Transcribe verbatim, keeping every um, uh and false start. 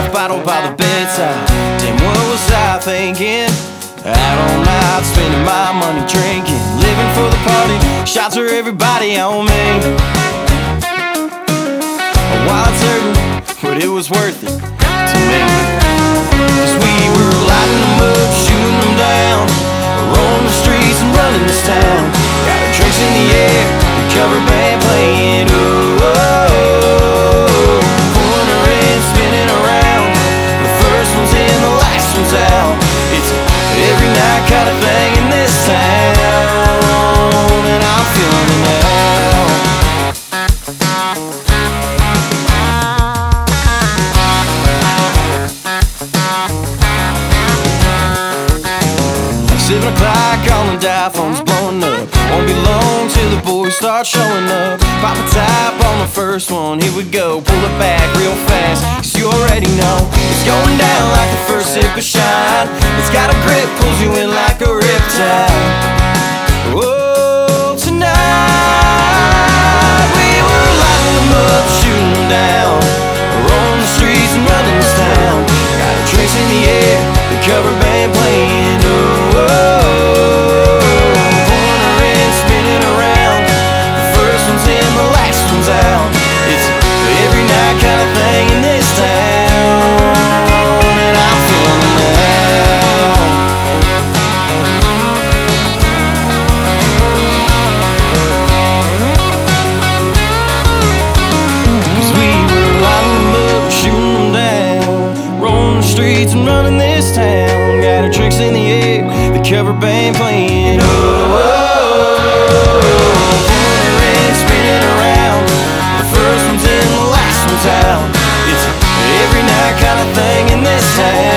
bottle by the bedside. Damn, what was I thinking? Out all night, spending my money drinking, living for the party, shots for everybody on me. A wild turkey, but it was worth it to me. Cause we were lighting them up, shooting them down, rolling the streets and running this town. Got our drinks in the air, the cover band playing. Ooh, oh, oh. Pulling her in, spinning around. The first one's in, the last one's out. It's every night kind of thing in this town, and I'm feeling it now. Seven o'clock on the dial, phone's blowing up. Won't be long till the boys start showing up. Pop a top on the first one, here we go. Pull it back real fast, cause you already know it's going down like the first sip of shine. It's got a grip, pulls you in like a riptide. Oh, tonight we were lighting them up, shooting them down, rolling the streets and running this town. Got our drinks in the air, the cover band playing. Oh, oh, pulling her in, spinning around. The first one's in, the last one's out. It's every night kind of thing in this town, and I'm feeling it now. Cause we were lighting them up, shooting them down, rolling the streets and running this town. Got our tricks in the air, the cover band playing. Oh, oh, oh, pulling her in, spinning around. The first one's in, the last one's out. It's every night kind of thing in this town.